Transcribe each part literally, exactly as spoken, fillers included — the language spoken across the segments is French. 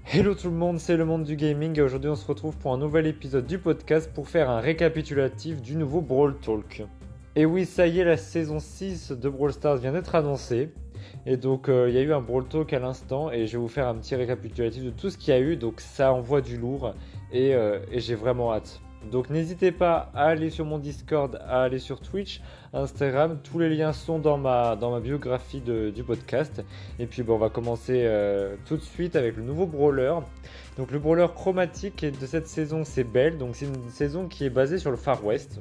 Hello tout le monde, c'est le monde du gaming et aujourd'hui on se retrouve pour un nouvel épisode du podcast pour faire un récapitulatif du nouveau Brawl Talk. Et oui, ça y est, la saison six de Brawl Stars vient d'être annoncée. Et donc euh, il y a eu un Brawl Talk à l'instant et je vais vous faire un petit récapitulatif de tout ce qu'il y a eu. Donc ça envoie du lourd et, euh, et j'ai vraiment hâte. Donc n'hésitez pas à aller sur mon Discord, à aller sur Twitch, Instagram, tous les liens sont dans ma, dans ma biographie de, du podcast. Et puis bon, on va commencer euh, tout de suite avec le nouveau brawler. Donc le brawler chromatique de cette saison c'est Belle, donc c'est une saison qui est basée sur le Far West.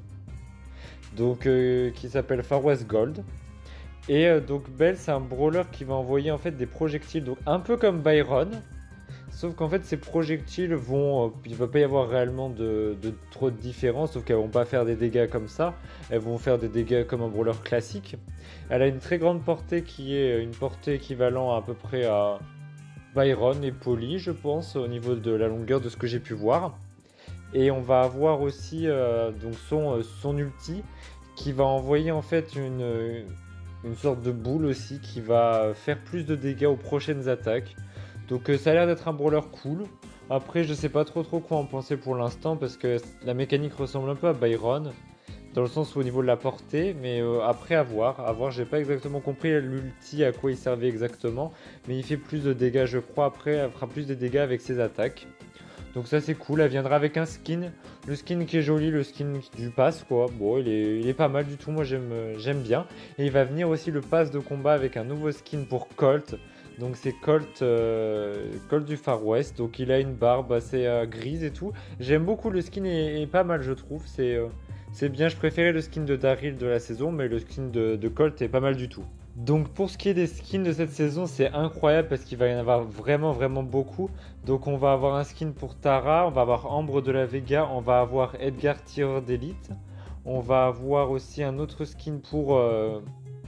Donc euh, qui s'appelle Far West Gold. Et euh, donc Belle c'est un brawler qui va envoyer en fait des projectiles, donc un peu comme Byron. Sauf qu'en fait, ces projectiles vont. Euh, il ne va pas y avoir réellement de, de trop de différence, sauf qu'elles vont pas faire des dégâts comme ça. Elles vont faire des dégâts comme un brawler classique. Elle a une très grande portée qui est une portée équivalent à, à peu près à Byron et Polly, je pense, au niveau de la longueur de ce que j'ai pu voir. Et on va avoir aussi euh, donc son, son ulti qui va envoyer en fait une, une sorte de boule aussi qui va faire plus de dégâts aux prochaines attaques. Donc euh, ça a l'air d'être un brawler cool. Après je sais pas trop trop quoi en penser pour l'instant parce que la mécanique ressemble un peu à Byron. Dans le sens où au niveau de la portée, mais euh, après à voir, à voir, j'ai pas exactement compris l'ulti à quoi il servait exactement. Mais il fait plus de dégâts je crois, après elle fera plus de dégâts avec ses attaques. Donc ça c'est cool, elle viendra avec un skin. Le skin qui est joli, le skin du pass quoi. Bon il est, il est pas mal du tout, moi j'aime j'aime bien. Et il va venir aussi le pass de combat avec un nouveau skin pour Colt. Donc c'est Colt, euh, Colt du Far West, donc il a une barbe assez euh, grise et tout. J'aime beaucoup, le skin est, est pas mal je trouve, c'est euh, c'est bien, je préférais le skin de Daryl de la saison, mais le skin de, de Colt est pas mal du tout. Donc pour ce qui est des skins de cette saison, c'est incroyable parce qu'il va y en avoir vraiment vraiment beaucoup. Donc on va avoir un skin pour Tara, on va avoir Ambre de la Vega, on va avoir Edgar tireur d'élite. On va avoir aussi un autre skin pour euh,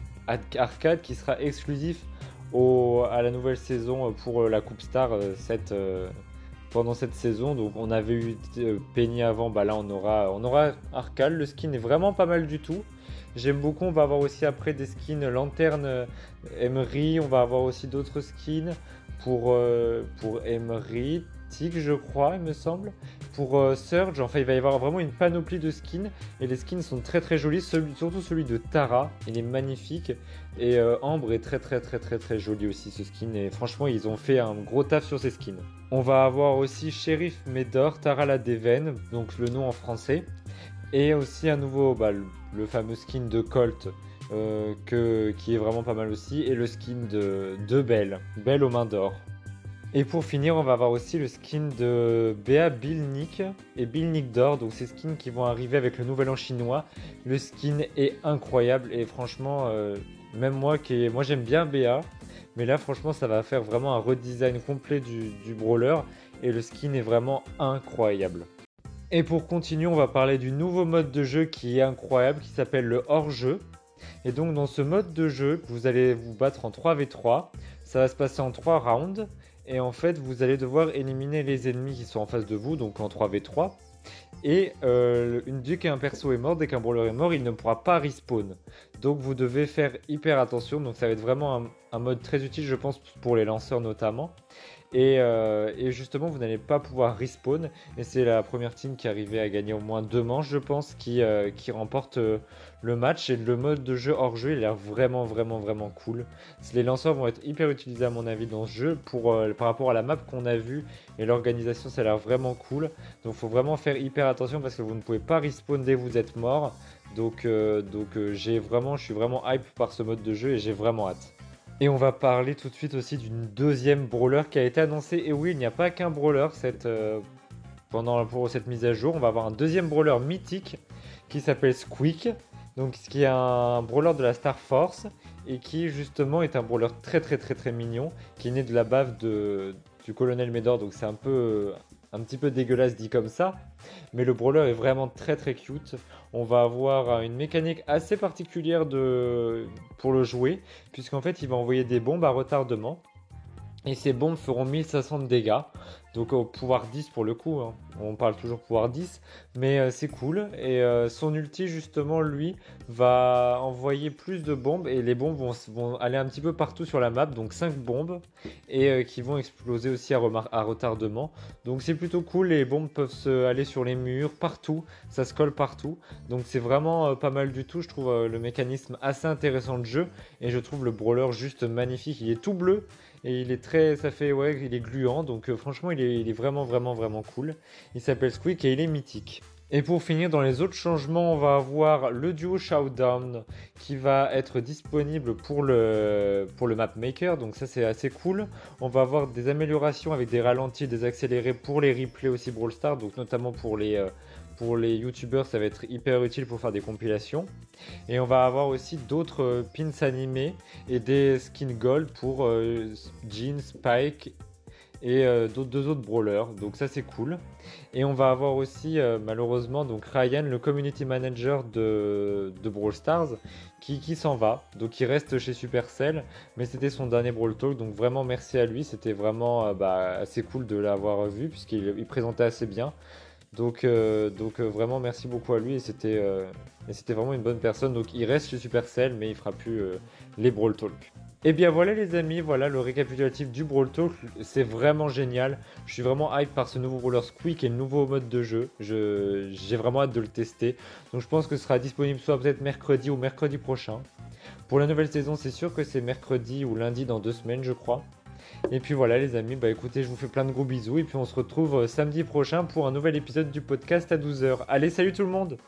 Arcade qui sera exclusif au, à la nouvelle saison pour la Coupe Star euh, cette, euh, pendant cette saison. Donc on avait eu euh, Penny avant, bah là on aura, on aura Arcade. Le skin est vraiment pas mal du tout. J'aime beaucoup, on va avoir aussi après des skins Lanterne euh, Emery, on va avoir aussi d'autres skins pour, euh, pour Emery, Tig je crois il me semble, pour euh, Surge, enfin il va y avoir vraiment une panoplie de skins et les skins sont très très jolis, celui, surtout celui de Tara, il est magnifique et euh, Ambre est très très très très très joli aussi ce skin et franchement ils ont fait un gros taf sur ces skins. On va avoir aussi Sheriff Médor, Tara la Déveine, donc le nom en français. Et aussi un nouveau, bah, le, le fameux skin de Colt, euh, que, qui est vraiment pas mal aussi, et le skin de, de Belle, Belle aux mains d'or. Et pour finir, on va avoir aussi le skin de Béa Bill Nick et Bill Nick d'or, donc ces skins qui vont arriver avec le nouvel an chinois. Le skin est incroyable et franchement, euh, même moi qui est, moi j'aime bien Béa, mais là franchement ça va faire vraiment un redesign complet du, du brawler et le skin est vraiment incroyable. Et pour continuer, on va parler du nouveau mode de jeu qui est incroyable, qui s'appelle le hors-jeu. Et donc dans ce mode de jeu, vous allez vous battre en trois contre trois. Ça va se passer en trois rounds. Et en fait, vous allez devoir éliminer les ennemis qui sont en face de vous, donc en trois contre trois. Et euh, une, dès qu'un perso est mort, dès qu'un brawler est mort, il ne pourra pas respawn. Donc vous devez faire hyper attention. Donc ça va être vraiment un, un mode très utile, je pense, pour les lanceurs notamment. Et, euh, et justement, vous n'allez pas pouvoir respawn. Et c'est la première team qui arrivait à gagner au moins deux manches, je pense, qui, euh, qui remporte euh, le match. Et le mode de jeu hors jeu, il a l'air vraiment, vraiment, vraiment cool. Les lanceurs vont être hyper utilisés, à mon avis, dans ce jeu. Pour, euh, par rapport à la map qu'on a vue et l'organisation, ça a l'air vraiment cool. Donc, il faut vraiment faire hyper attention parce que vous ne pouvez pas respawn dès que vous êtes mort. Donc, euh, donc euh, j'ai vraiment, je suis vraiment hype par ce mode de jeu et j'ai vraiment hâte. Et on va parler tout de suite aussi d'une deuxième brawler qui a été annoncée. Et oui, il n'y a pas qu'un brawler cette, euh, pendant pour cette mise à jour. On va avoir un deuxième brawler mythique qui s'appelle Squeak. Donc, ce qui est un brawler de la Star Force et qui justement est un brawler très très très très mignon qui est né de la bave de, du colonel Médor. Donc c'est un peu un petit peu dégueulasse dit comme ça, mais le brawler est vraiment très très cute. On va avoir une mécanique assez particulière de... pour le jouer, puisqu'en fait il va envoyer des bombes à retardement. Et ces bombes feront mille cinq cents de dégâts. donc au pouvoir dix pour le coup, hein. On parle toujours pouvoir dix, mais euh, c'est cool. Et euh, son ulti justement, lui, va envoyer plus de bombes et les bombes vont, vont aller un petit peu partout sur la map, donc cinq bombes, et euh, qui vont exploser aussi à, à retardement. Donc c'est plutôt cool, les bombes peuvent se aller sur les murs, partout, ça se colle partout. Donc c'est vraiment euh, pas mal du tout, je trouve euh, le mécanisme assez intéressant de jeu, et je trouve le brawler juste magnifique, il est tout bleu, et il est très, ça fait, ouais, il est gluant, donc euh, franchement il est, il est vraiment vraiment vraiment cool. Il s'appelle Squeak et il est mythique. Et pour finir, dans les autres changements, on va avoir le duo Showdown qui va être disponible pour le, pour le map maker, donc ça c'est assez cool. On va avoir des améliorations avec des ralentis, des accélérés pour les replays aussi Brawl Stars, donc notamment pour les, euh, pour les youtubeurs, ça va être hyper utile pour faire des compilations. Et on va avoir aussi d'autres euh, pins animés et des skins gold pour euh, Jean, Spike et euh, d'autres, deux autres brawlers, donc ça c'est cool. Et on va avoir aussi euh, malheureusement donc Ryan, le community manager de, de Brawl Stars, qui, qui s'en va, donc il reste chez Supercell, mais c'était son dernier Brawl Talk, donc vraiment merci à lui, c'était vraiment euh, bah, assez cool de l'avoir vu, puisqu'il il présentait assez bien. Donc, euh, donc euh, vraiment merci beaucoup à lui et c'était euh, et c'était vraiment une bonne personne. Donc il reste chez Supercell mais il fera plus euh, les Brawl Talk. Et bien voilà les amis, voilà le récapitulatif du Brawl Talk, c'est vraiment génial. Je suis vraiment hype par ce nouveau Brawler Squeak et le nouveau mode de jeu. Je, j'ai vraiment hâte de le tester. Donc je pense que ce sera disponible soit peut-être mercredi ou mercredi prochain. Pour la nouvelle saison, c'est sûr que c'est mercredi ou lundi dans deux semaines je crois. Et puis voilà les amis, bah écoutez, je vous fais plein de gros bisous et puis on se retrouve euh, samedi prochain pour un nouvel épisode du podcast à douze heures. Allez, salut tout le monde!